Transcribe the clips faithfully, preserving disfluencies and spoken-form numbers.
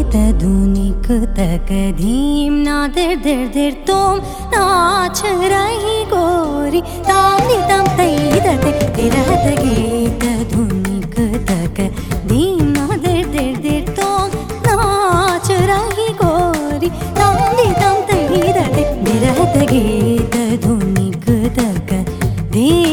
धुनिक तक धीम ना दिर दिर दिर तुम नाच रही गोरी ताम दी तम तई दते तिरहत गीत धुनिक तक धीम ना दिर दिर दिर तुम नाच रही गोरी ताम दी तम तई दते तिरहत गीत धुनिक तक धीम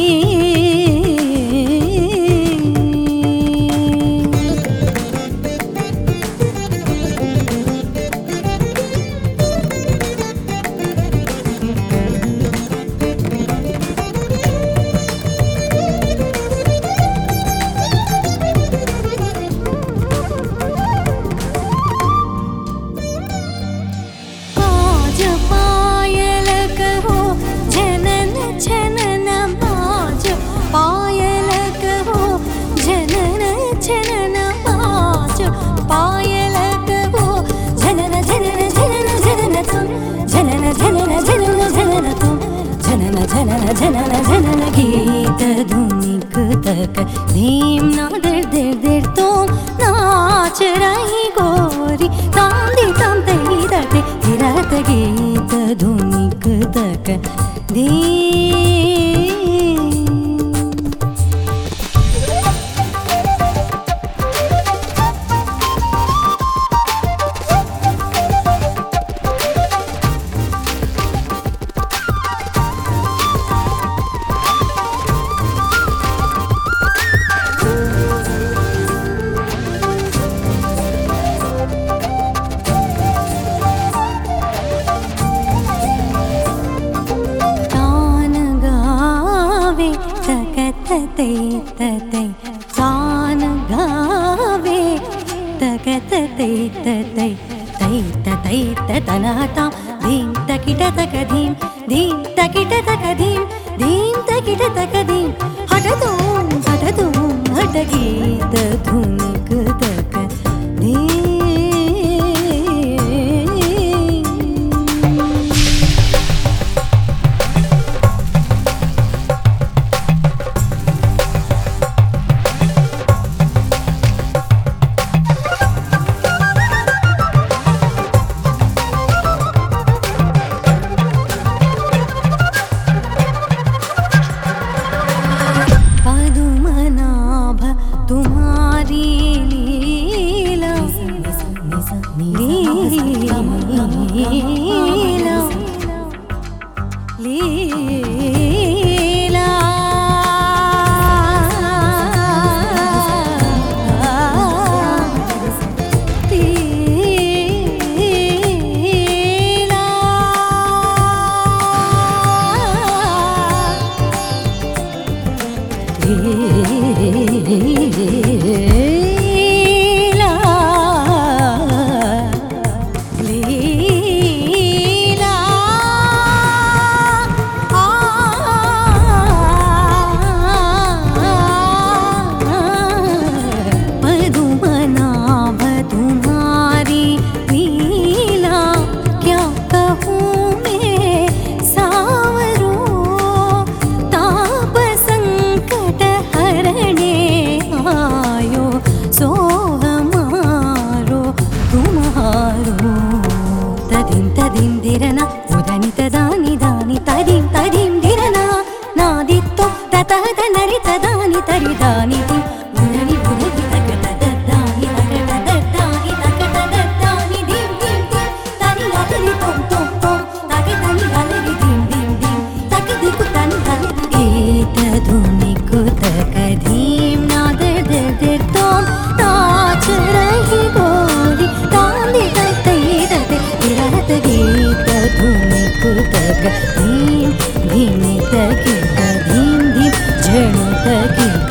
झनन झनन गीत धुनिक तक धीम ना दिर दिर दिर तुम नाच रही गोरी ताम दी तम तई दते तिरहत गीत धुनिक तक धीम तते तते तान गावे तक तते तते तै तते ततनाता धीम तकिट तक धीम धीम तकिट तक धीम धीम तकिट तक धीम हट तुम हट तुम हट गीत धुनिक तक धीम धीम धीम तक धीम धीम झण तक